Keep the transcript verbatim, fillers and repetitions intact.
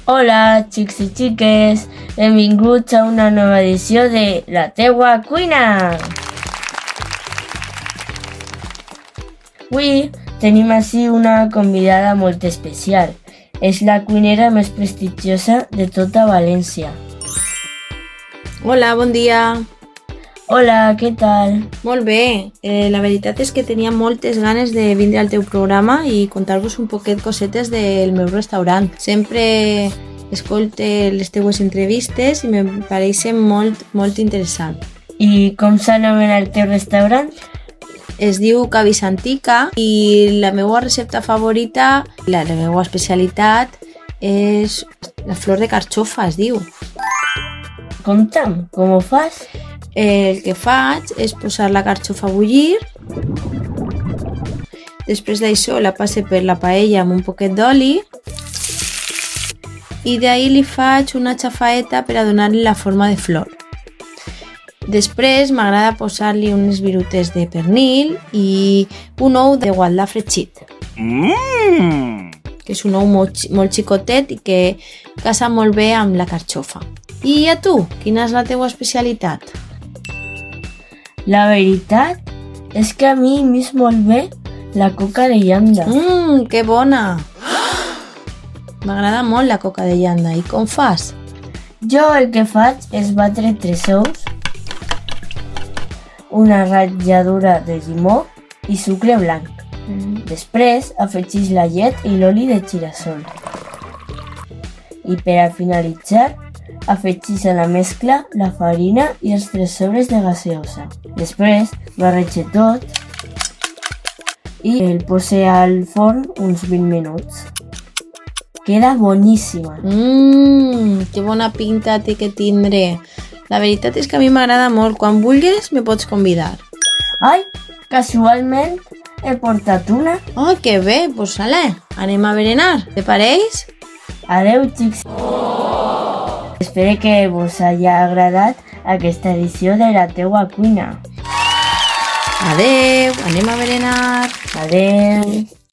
Hola, xics i xiques, benvinguts a una nova edició de La teua cuina. Avui tenim ací una convidada molt especial. És la cuinera més prestigiosa de tota València. Hola, bon dia. Hola, què tal? Molt bé. Eh, la veritat és que tenia moltes ganes de vindre al teu programa i contar-vos un poquet cosetes del meu restaurant. Sempre escolte les teues entrevistes i me pareixen molt, molt interessant. I com s'anomena el teu restaurant? Es diu Cavis Antica i la meva recepta favorita, la, la meva especialitat, és la flor de carxofa, es diu. Conta'm, com ho fas? El que faig és posar la carxofa a bullir, després d'això la passe per la paella amb un poquet d'oli i d'ahir li faig una xafaeta per a donar-li la forma de flor. Després m'agrada posar-li unes virutes de pernil i un ou de gualdà fregit, mm. que és un ou molt, molt xicotet i que casa molt bé amb la carxofa. I a tu, quina és la teua especialitat? La veritat és que a mi m'és molt bé la coca de llanda. Mmm, que bona! M'agrada molt la coca de llanda. I com fas? Jo el que faig és batre tres ous, una ratlladura de llimó i sucre blanc. Mm. Després afegeix la llet i l'oli de girassol. I per a finalitzar, afegeix a la mescla la farina i els tres sobres de gaseosa. Després barrege tot i el posa al forn uns vint minuts. Queda boníssima. Mmm, que bona pinta té que tindre. La veritat és que a mi m'agrada molt. Quan vulguis me pots convidar. Ai, casualment he portat una. Oh, que bé, pues ale, anem a berenar. Te pareix? Adeu, xics. Espero que vos hagi agradat aquesta edició de La teua cuina. Adeu, anem a berenar. Adeu.